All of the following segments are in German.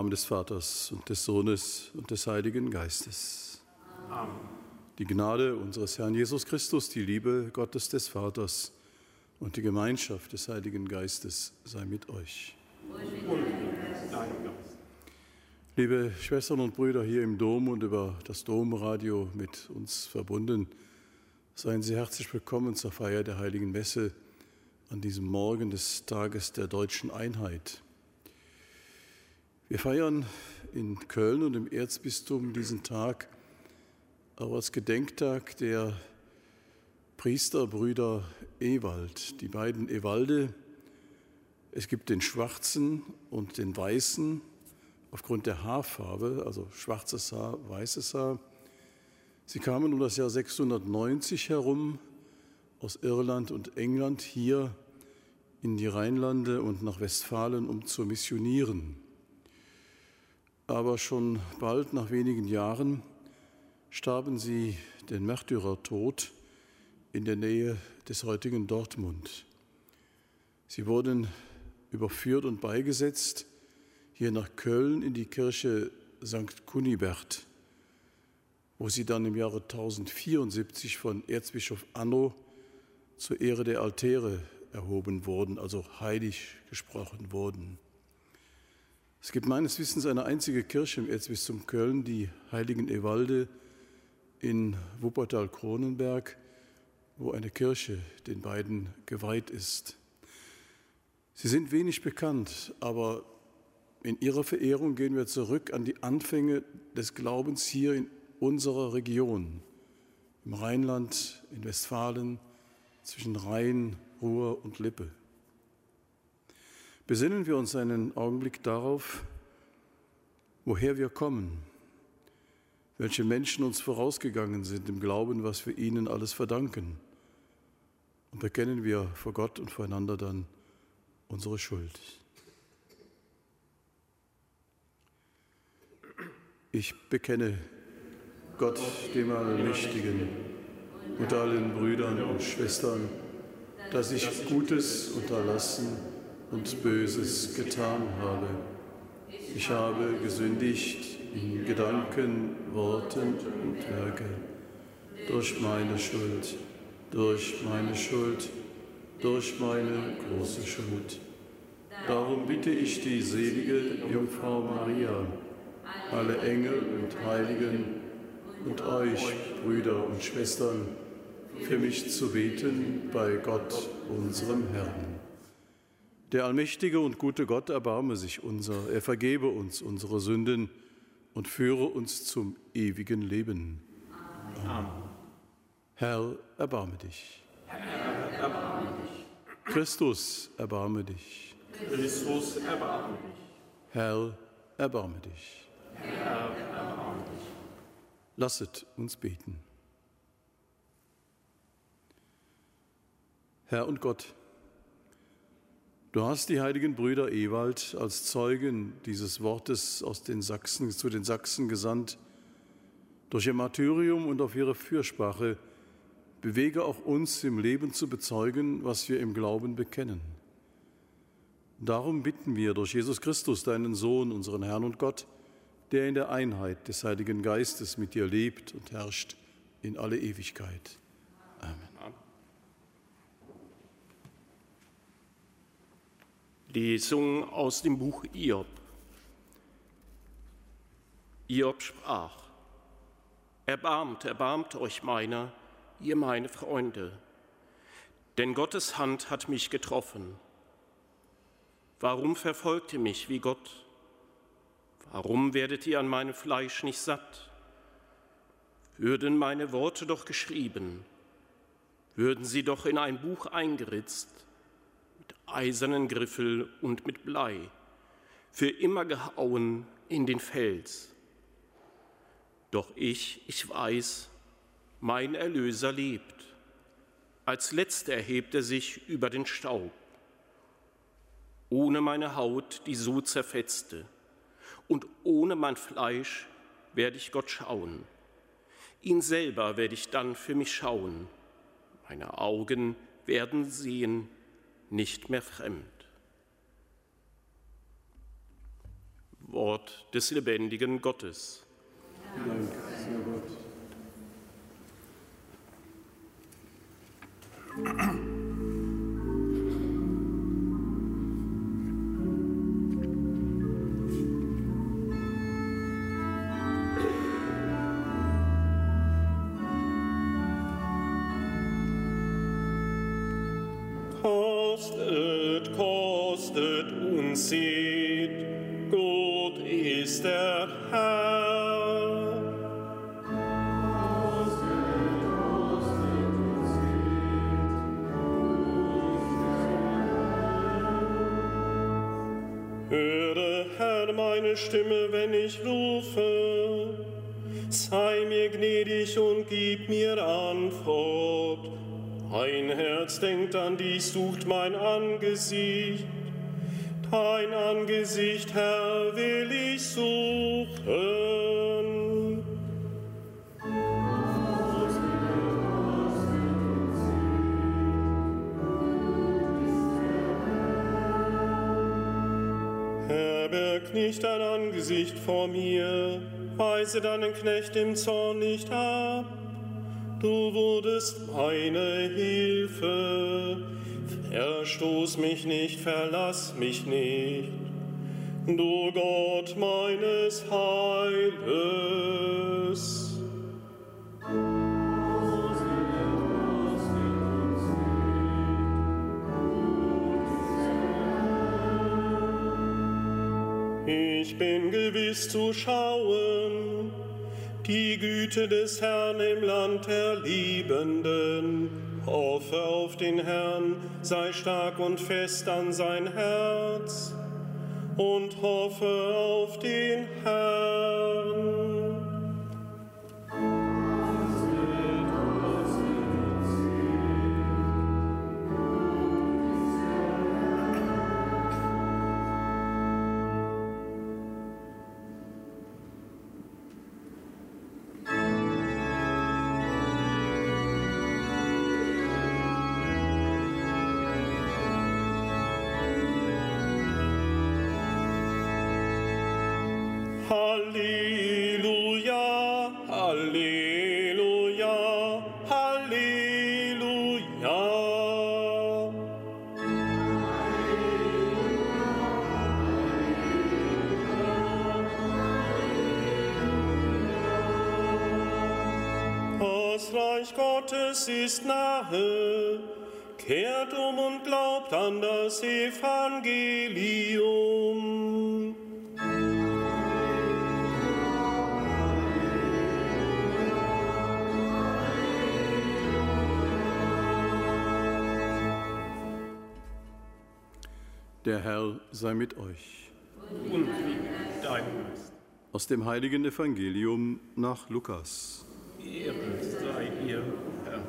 Namen des Vaters und des Sohnes und des Heiligen Geistes. Amen. Die Gnade unseres Herrn Jesus Christus, die Liebe Gottes des Vaters und die Gemeinschaft des Heiligen Geistes sei mit euch. Liebe Schwestern und Brüder hier im Dom und über das Domradio mit uns verbunden, seien Sie herzlich willkommen zur Feier der Heiligen Messe an diesem Morgen des Tages der Deutschen Einheit. Wir feiern in Köln und im Erzbistum diesen Tag auch als Gedenktag der Priesterbrüder Ewald. Die beiden Ewalde, es gibt den schwarzen und den weißen, aufgrund der Haarfarbe, also schwarzes Haar, weißes Haar. Sie kamen um das Jahr 690 herum aus Irland und England hier in die Rheinlande und nach Westfalen, um zu missionieren. Aber schon bald, nach wenigen Jahren, starben sie den Märtyrertod in der Nähe des heutigen Dortmund. Sie wurden überführt und beigesetzt hier nach Köln in die Kirche St. Kunibert, wo sie dann im Jahre 1074 von Erzbischof Anno zur Ehre der Altäre erhoben wurden, also heilig gesprochen wurden. Es gibt meines Wissens eine einzige Kirche im Erzbistum Köln, die Heiligen Ewalde in Wuppertal-Kronenberg, wo eine Kirche den beiden geweiht ist. Sie sind wenig bekannt, aber in ihrer Verehrung gehen wir zurück an die Anfänge des Glaubens hier in unserer Region, im Rheinland, in Westfalen, zwischen Rhein, Ruhr und Lippe. Besinnen wir uns einen Augenblick darauf, woher wir kommen, welche Menschen uns vorausgegangen sind im Glauben, was wir ihnen alles verdanken. Und bekennen wir vor Gott und voreinander dann unsere Schuld. Ich bekenne Gott, dem Allmächtigen, und allen Brüdern und Schwestern, dass ich Gutes unterlassen und Böses getan habe. Ich habe gesündigt in Gedanken, Worten und Werke, durch meine Schuld, durch meine große Schuld. Darum bitte ich die selige Jungfrau Maria, alle Engel und Heiligen und euch, Brüder und Schwestern, für mich zu beten bei Gott, unserem Herrn. Der allmächtige und gute Gott erbarme sich unser, er vergebe uns unsere Sünden und führe uns zum ewigen Leben. Amen. Herr, erbarme dich. Herr, erbarme dich. Christus, erbarme dich. Christus, erbarme dich. Herr, erbarme dich. Herr, erbarme dich. Lasset uns beten. Herr und Gott, du hast die heiligen Brüder Ewald als Zeugen dieses Wortes zu den Sachsen gesandt. Durch ihr Martyrium und auf ihre Fürsprache bewege auch uns im Leben zu bezeugen, was wir im Glauben bekennen. Darum bitten wir durch Jesus Christus, deinen Sohn, unseren Herrn und Gott, der in der Einheit des Heiligen Geistes mit dir lebt und herrscht in alle Ewigkeit. Amen. Lesung aus dem Buch Hiob. Hiob sprach: Erbarmt, erbarmt euch meiner, ihr meine Freunde, denn Gottes Hand hat mich getroffen. Warum verfolgt ihr mich wie Gott? Warum werdet ihr an meinem Fleisch nicht satt? Würden meine Worte doch geschrieben, würden sie doch in ein Buch eingeritzt, mit eisernen Griffel und mit Blei, für immer gehauen in den Fels. Doch ich weiß, mein Erlöser lebt. Als Letzter erhebt er sich über den Staub. Ohne meine Haut, die so zerfetzte, und ohne mein Fleisch werde ich Gott schauen. Ihn selber werde ich dann für mich schauen. Meine Augen werden sehen, nicht mehr fremd. Wort des lebendigen Gottes. Dank sei Gott. Kostet, kostet und seht, Gott ist der Herr. Kostet, kostet und seht, höre, Herr, meine Stimme, wenn ich rufe. Sei mir gnädig und gib mir Antwort. Mein Herz denkt an dich, sucht mein Angesicht. Dein Angesicht, Herr, will ich suchen. Herr, berg nicht dein Angesicht vor mir, weise deinen Knecht im Zorn nicht ab. Du wurdest meine Hilfe, verstoß mich nicht, verlass mich nicht, du Gott meines Heiles. Ich bin gewiss zu schauen, die Güte des Herrn im Land der Liebenden. Hoffe auf den Herrn, sei stark und fest an sein Herz und hoffe auf den Herrn. Halleluja, Halleluja, Halleluja. Das Reich Gottes ist nahe, kehrt um und glaubt an das Evangelium. Der Herr sei mit euch. Und mit deinem Geist. Aus dem heiligen Evangelium nach Lukas. Ehre sei dir, Herr.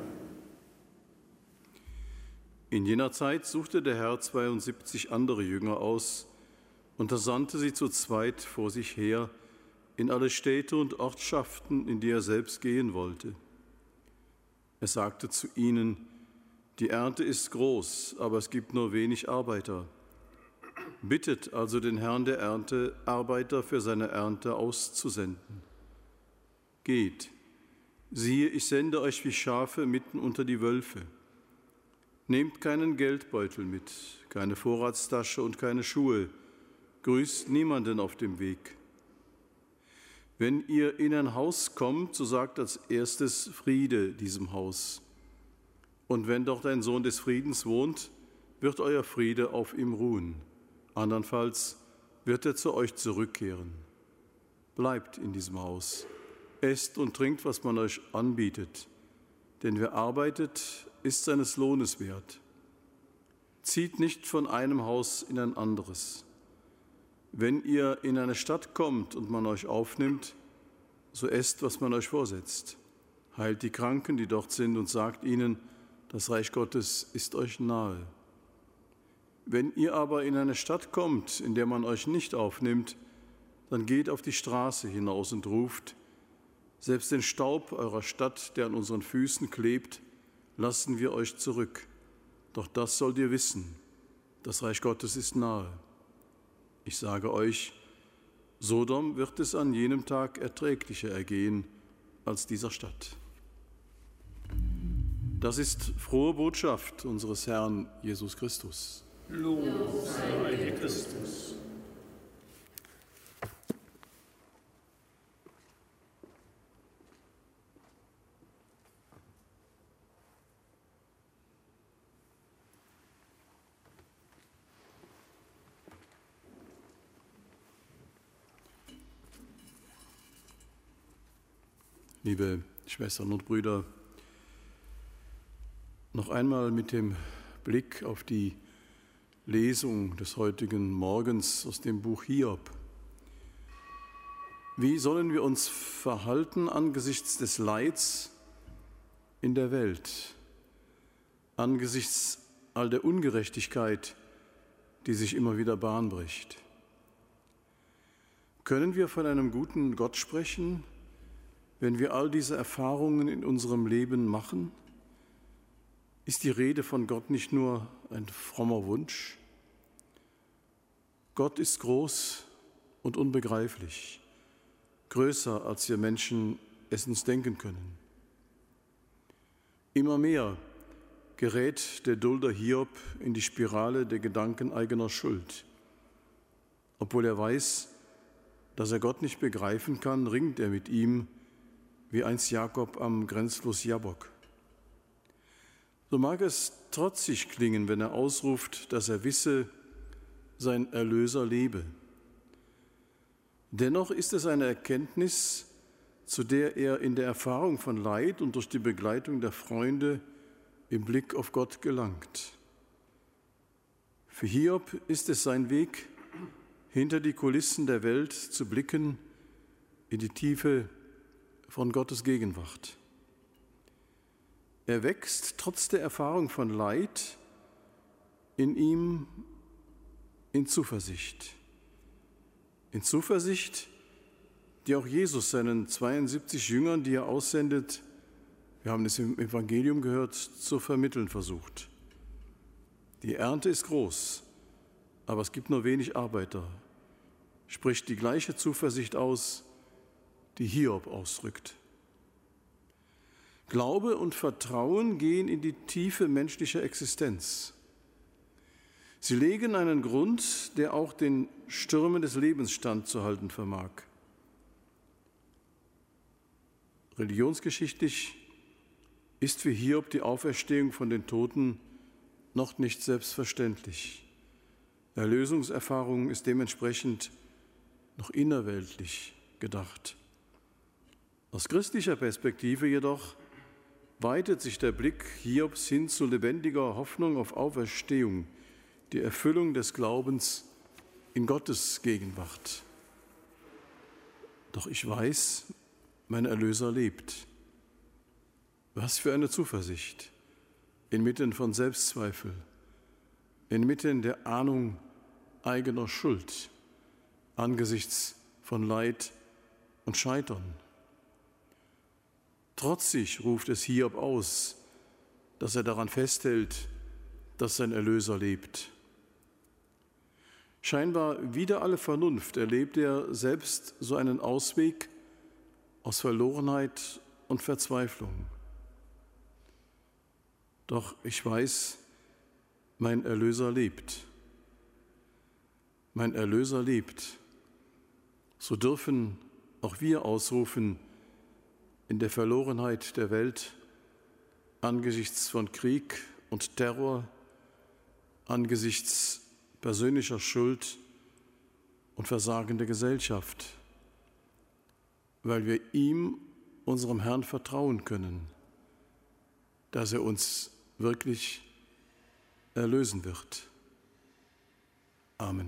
In jener Zeit suchte der Herr 72 andere Jünger aus und sandte sie zu zweit vor sich her in alle Städte und Ortschaften, in die er selbst gehen wollte. Er sagte zu ihnen: Die Ernte ist groß, aber es gibt nur wenig Arbeiter. Bittet also den Herrn der Ernte, Arbeiter für seine Ernte auszusenden. Geht, siehe, ich sende euch wie Schafe mitten unter die Wölfe. Nehmt keinen Geldbeutel mit, keine Vorratstasche und keine Schuhe. Grüßt niemanden auf dem Weg. Wenn ihr in ein Haus kommt, so sagt als erstes Friede diesem Haus. Und wenn dort ein Sohn des Friedens wohnt, wird euer Friede auf ihm ruhen. Andernfalls wird er zu euch zurückkehren. Bleibt in diesem Haus, esst und trinkt, was man euch anbietet, denn wer arbeitet, ist seines Lohnes wert. Zieht nicht von einem Haus in ein anderes. Wenn ihr in eine Stadt kommt und man euch aufnimmt, so esst, was man euch vorsetzt. Heilt die Kranken, die dort sind, und sagt ihnen, das Reich Gottes ist euch nahe. Wenn ihr aber in eine Stadt kommt, in der man euch nicht aufnimmt, dann geht auf die Straße hinaus und ruft, selbst den Staub eurer Stadt, der an unseren Füßen klebt, lassen wir euch zurück. Doch das sollt ihr wissen, das Reich Gottes ist nahe. Ich sage euch, Sodom wird es an jenem Tag erträglicher ergehen als dieser Stadt. Das ist frohe Botschaft unseres Herrn Jesus Christus. Lob sei dir, Christus. Liebe Schwestern und Brüder, noch einmal mit dem Blick auf die Lesung des heutigen Morgens aus dem Buch Hiob. Wie sollen wir uns verhalten angesichts des Leids in der Welt, angesichts all der Ungerechtigkeit, die sich immer wieder Bahn bricht? Können wir von einem guten Gott sprechen, wenn wir all diese Erfahrungen in unserem Leben machen? Ist die Rede von Gott nicht nur ein frommer Wunsch? Gott ist groß und unbegreiflich, größer, als wir Menschen es uns denken können. Immer mehr gerät der Dulder Hiob in die Spirale der Gedanken eigener Schuld. Obwohl er weiß, dass er Gott nicht begreifen kann, ringt er mit ihm, wie einst Jakob am Grenzfluss Jabbok. So mag es trotzig klingen, wenn er ausruft, dass er wisse, sein Erlöser lebe. Dennoch ist es eine Erkenntnis, zu der er in der Erfahrung von Leid und durch die Begleitung der Freunde im Blick auf Gott gelangt. Für Hiob ist es sein Weg, hinter die Kulissen der Welt zu blicken, in die Tiefe von Gottes Gegenwart. Er wächst trotz der Erfahrung von Leid in ihm in Zuversicht. In Zuversicht, die auch Jesus seinen 72 Jüngern, die er aussendet, wir haben es im Evangelium gehört, zu vermitteln versucht. Die Ernte ist groß, aber es gibt nur wenig Arbeiter, spricht die gleiche Zuversicht aus, die Hiob ausdrückt. Glaube und Vertrauen gehen in die Tiefe menschlicher Existenz. Sie legen einen Grund, der auch den Stürmen des Lebens standzuhalten vermag. Religionsgeschichtlich ist für Hiob die Auferstehung von den Toten noch nicht selbstverständlich. Erlösungserfahrung ist dementsprechend noch innerweltlich gedacht. Aus christlicher Perspektive jedoch weitet sich der Blick Hiobs hin zu lebendiger Hoffnung auf Auferstehung, die Erfüllung des Glaubens in Gottes Gegenwart. Doch ich weiß, mein Erlöser lebt. Was für eine Zuversicht, inmitten von Selbstzweifel, inmitten der Ahnung eigener Schuld, angesichts von Leid und Scheitern. Trotzig ruft es Hiob aus, dass er daran festhält, dass sein Erlöser lebt. Scheinbar wider alle Vernunft erlebt er selbst so einen Ausweg aus Verlorenheit und Verzweiflung. Doch ich weiß, mein Erlöser lebt. Mein Erlöser lebt. So dürfen auch wir ausrufen, in der Verlorenheit der Welt, angesichts von Krieg und Terror, angesichts persönlicher Schuld und Versagen der Gesellschaft, weil wir ihm, unserem Herrn, vertrauen können, dass er uns wirklich erlösen wird. Amen.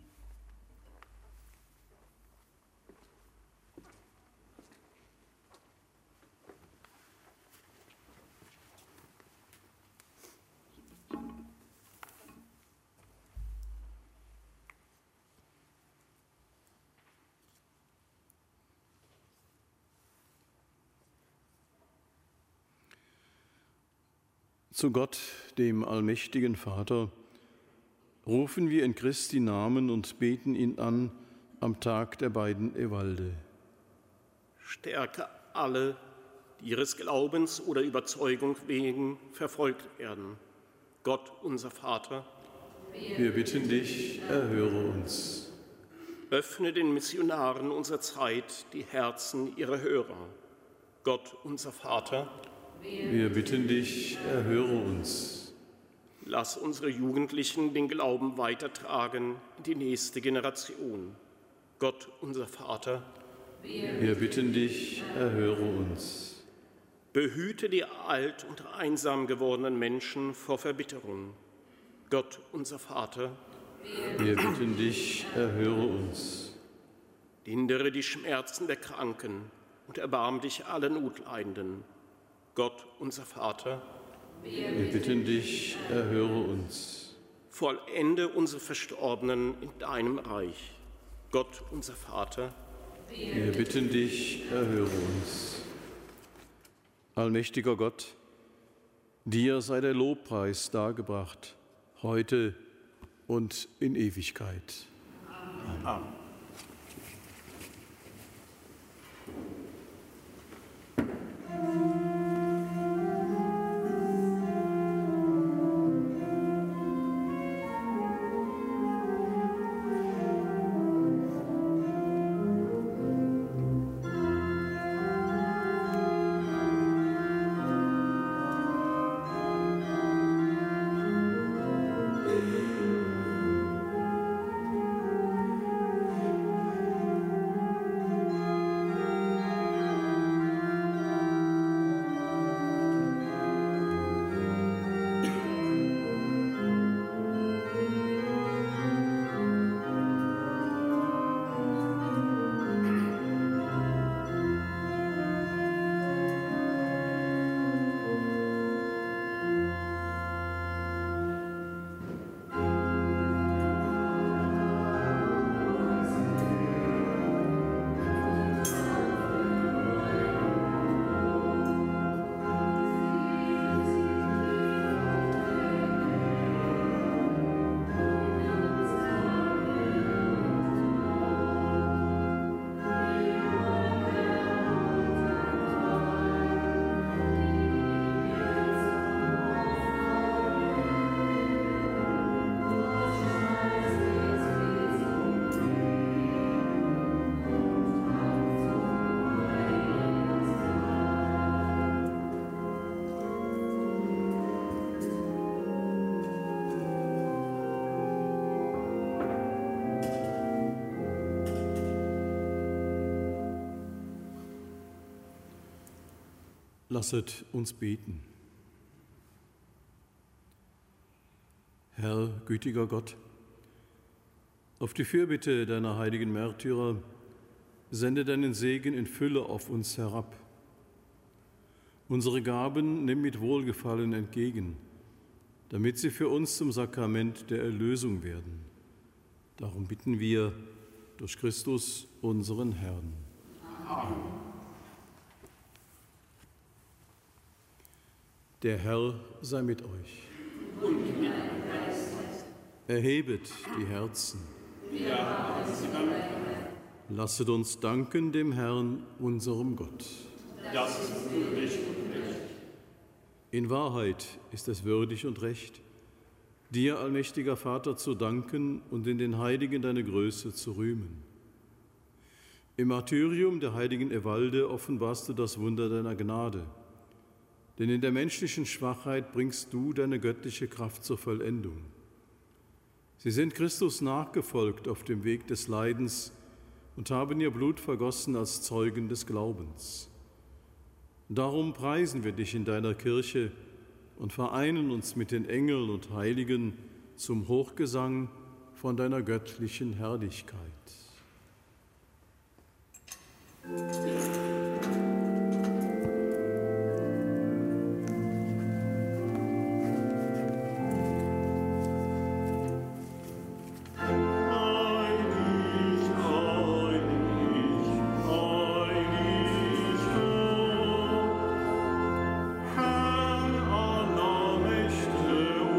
Zu Gott, dem allmächtigen Vater, rufen wir in Christi Namen und beten ihn an am Tag der beiden Ewalde. Stärke alle, die ihres Glaubens oder Überzeugung wegen verfolgt werden. Gott, unser Vater, wir bitten dich, erhöre uns. Öffne den Missionaren unserer Zeit die Herzen ihrer Hörer. Gott, unser Vater, wir bitten dich, erhöre uns. Lass unsere Jugendlichen den Glauben weitertragen in die nächste Generation. Gott, unser Vater, wir bitten dich, erhöre uns. Behüte die alt und einsam gewordenen Menschen vor Verbitterung. Gott, unser Vater, wir bitten dich, erhöre uns. Lindere die Schmerzen der Kranken und erbarm dich aller Notleidenden. Gott, unser Vater, wir bitten dich, erhöre uns. Vollende unsere Verstorbenen in deinem Reich. Gott, unser Vater, wir bitten dich, erhöre uns. Allmächtiger Gott, dir sei der Lobpreis dargebracht, heute und in Ewigkeit. Amen. Lasset uns beten. Herr, gütiger Gott, auf die Fürbitte deiner heiligen Märtyrer sende deinen Segen in Fülle auf uns herab. Unsere Gaben nimm mit Wohlgefallen entgegen, damit sie für uns zum Sakrament der Erlösung werden. Darum bitten wir durch Christus, unseren Herrn. Amen. Der Herr sei mit euch. Und mit deinem Geist. Erhebet die Herzen. Lasset uns danken dem Herrn, unserem Gott. Das ist würdig und recht. In Wahrheit ist es würdig und recht, dir, allmächtiger Vater, zu danken und in den Heiligen deine Größe zu rühmen. Im Martyrium der heiligen Ewalde offenbarst du das Wunder deiner Gnade. Denn in der menschlichen Schwachheit bringst du deine göttliche Kraft zur Vollendung. Sie sind Christus nachgefolgt auf dem Weg des Leidens und haben ihr Blut vergossen als Zeugen des Glaubens. Darum preisen wir dich in deiner Kirche und vereinen uns mit den Engeln und Heiligen zum Hochgesang von deiner göttlichen Herrlichkeit.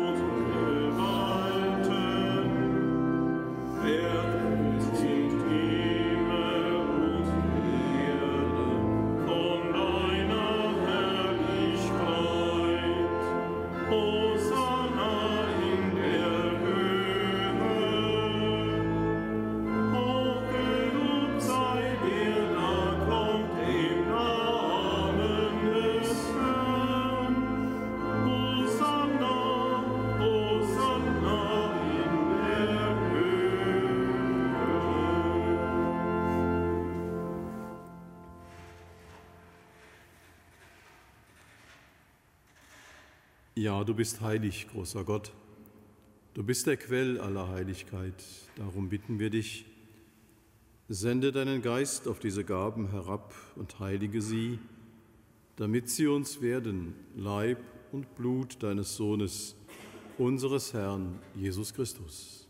Wer ist Ja, du bist heilig, großer Gott. Du bist der Quell aller Heiligkeit. Darum bitten wir dich, sende deinen Geist auf diese Gaben herab und heilige sie, damit sie uns werden, Leib und Blut deines Sohnes, unseres Herrn Jesus Christus.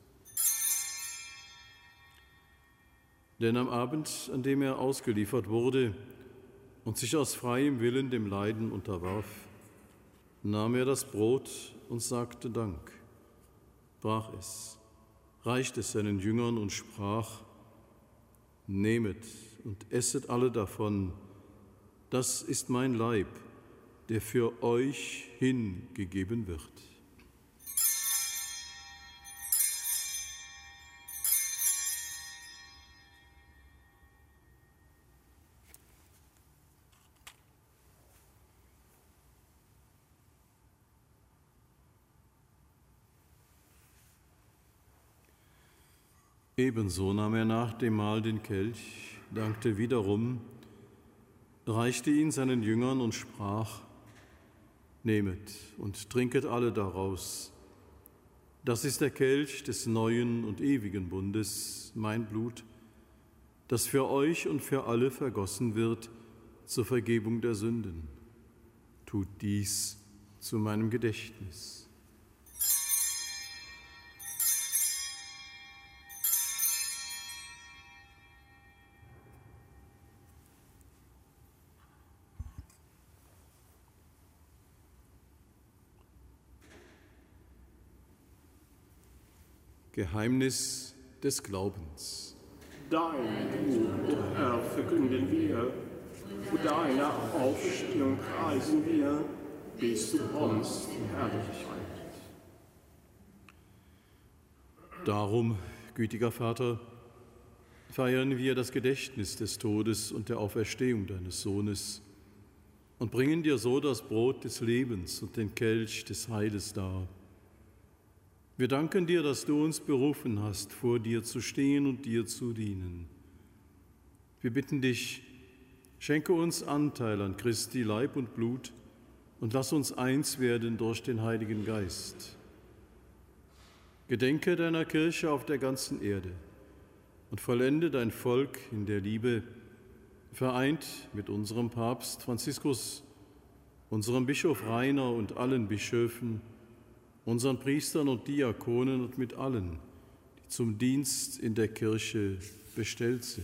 Denn am Abend, an dem er ausgeliefert wurde und sich aus freiem Willen dem Leiden unterwarf, nahm er das Brot und sagte Dank, brach es, reichte es seinen Jüngern und sprach: Nehmet und esset alle davon, das ist mein Leib, der für euch hingegeben wird. Ebenso nahm er nach dem Mahl den Kelch, dankte wiederum, reichte ihn seinen Jüngern und sprach: Nehmet und trinket alle daraus. Das ist der Kelch des neuen und ewigen Bundes, mein Blut, das für euch und für alle vergossen wird zur Vergebung der Sünden. Tut dies zu meinem Gedächtnis. Geheimnis des Glaubens. Dein Tod, Herr, verkünden wir, und deine Auferstehung preisen wir, bis du kommst in Herrlichkeit. Darum, gütiger Vater, feiern wir das Gedächtnis des Todes und der Auferstehung deines Sohnes und bringen dir so das Brot des Lebens und den Kelch des Heiles dar. Wir danken dir, dass du uns berufen hast, vor dir zu stehen und dir zu dienen. Wir bitten dich, schenke uns Anteil an Christi Leib und Blut und lass uns eins werden durch den Heiligen Geist. Gedenke deiner Kirche auf der ganzen Erde und vollende dein Volk in der Liebe, vereint mit unserem Papst Franziskus, unserem Bischof Rainer und allen Bischöfen, unseren Priestern und Diakonen und mit allen, die zum Dienst in der Kirche bestellt sind.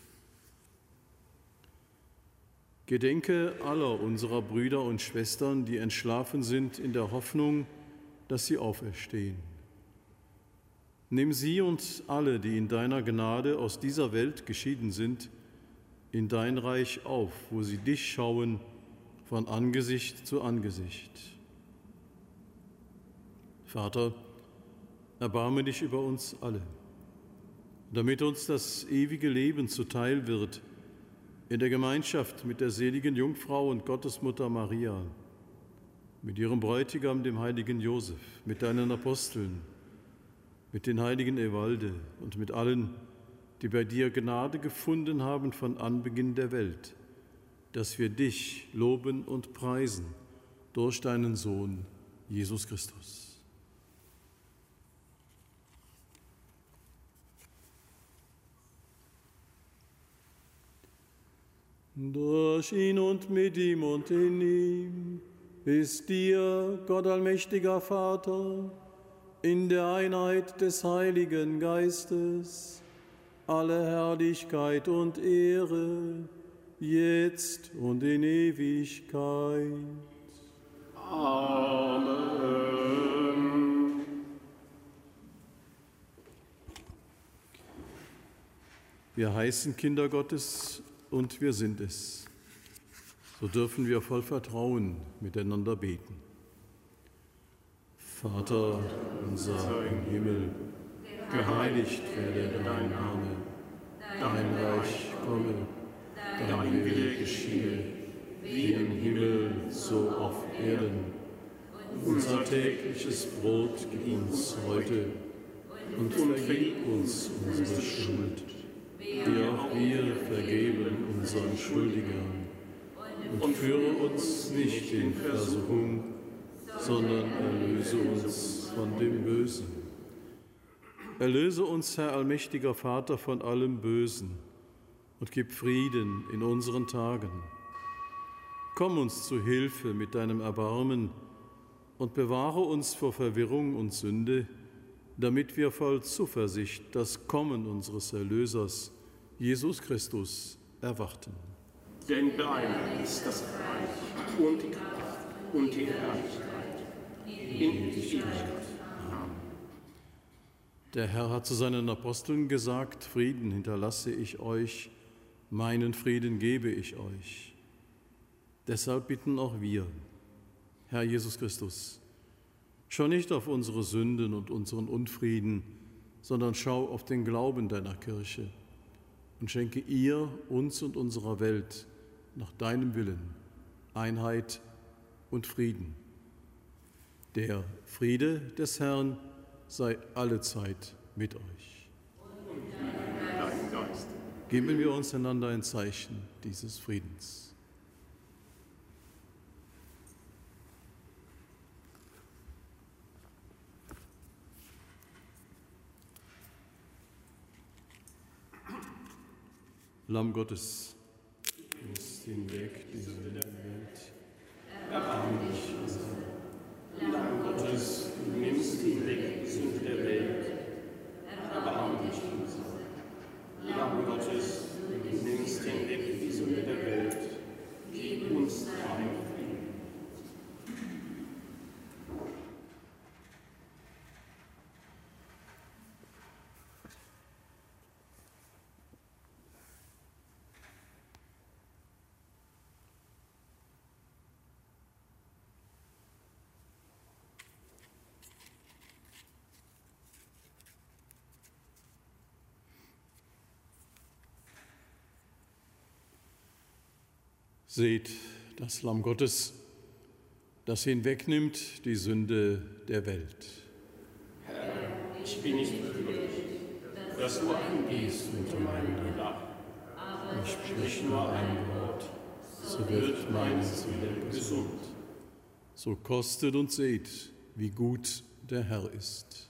Gedenke aller unserer Brüder und Schwestern, die entschlafen sind, in der Hoffnung, dass sie auferstehen. Nimm sie und alle, die in deiner Gnade aus dieser Welt geschieden sind, in dein Reich auf, wo sie dich schauen von Angesicht zu Angesicht. Vater, erbarme dich über uns alle, damit uns das ewige Leben zuteil wird, in der Gemeinschaft mit der seligen Jungfrau und Gottesmutter Maria, mit ihrem Bräutigam, dem heiligen Josef, mit deinen Aposteln, mit den heiligen Evalde und mit allen, die bei dir Gnade gefunden haben von Anbeginn der Welt, dass wir dich loben und preisen durch deinen Sohn, Jesus Christus. Durch ihn und mit ihm und in ihm ist dir, Gott allmächtiger Vater, in der Einheit des Heiligen Geistes, alle Herrlichkeit und Ehre, jetzt und in Ewigkeit. Amen. Wir heißen Kinder Gottes und wir sind es. So dürfen wir voll Vertrauen miteinander beten. Vater unser im Himmel, geheiligt werde dein Name, dein Reich komme, dein Wille geschehe, wie im Himmel, so auf Erden. Unser tägliches Brot gib uns heute und vergib uns unsere Schuld, wie auch wir vergeben unseren Schuldigern. Und führe uns nicht in Versuchung, sondern erlöse uns von dem Bösen. Erlöse uns, Herr allmächtiger Vater, von allem Bösen und gib Frieden in unseren Tagen. Komm uns zu Hilfe mit deinem Erbarmen und bewahre uns vor Verwirrung und Sünde, damit wir voll Zuversicht das Kommen unseres Erlösers, Jesus Christus, erwarten. Denn dein ist das Reich und die Kraft und die Herrlichkeit in Ewigkeit. Der Herr hat zu seinen Aposteln gesagt: Frieden hinterlasse ich euch, meinen Frieden gebe ich euch. Deshalb bitten auch wir, Herr Jesus Christus, schau nicht auf unsere Sünden und unseren Unfrieden, sondern schau auf den Glauben deiner Kirche und schenke ihr, uns und unserer Welt nach deinem Willen Einheit und Frieden. Der Friede des Herrn sei allezeit mit euch. Geben wir uns einander ein Zeichen dieses Friedens. Lamm Gottes, du nimmst hinweg die Sünde der Welt. Erbarme dich unser. Lamm Gottes, du nimmst hinweg die Sünde der Welt. Erbarme dich unser. Lamm Gottes, du nimmst hinweg die Sünde der Welt. Gib uns deinen Frieden. Seht das Lamm Gottes, das hinwegnimmt die Sünde der Welt. Herr, ich bin nicht würdig, dass du eingehst unter meinem Dach. Ich sprich nur ein Wort, so wird meine Seele gesund. So kostet und seht, wie gut der Herr ist.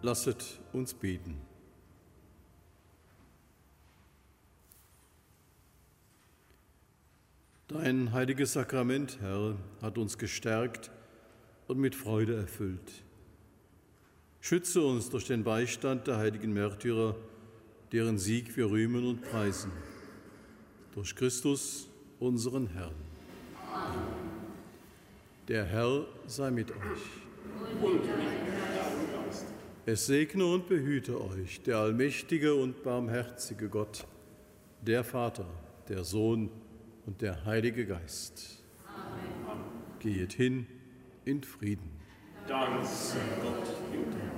Lasset uns beten. Dein heiliges Sakrament, Herr, hat uns gestärkt und mit Freude erfüllt. Schütze uns durch den Beistand der heiligen Märtyrer, deren Sieg wir rühmen und preisen. Durch Christus, unseren Herrn. Amen. Der Herr sei mit euch. Und mit deinem Geist. Es segne und behüte euch der allmächtige und barmherzige Gott, der Vater, der Sohn und der Heilige Geist. Amen. Gehet hin in Frieden. Dank sei Gott im Himmel.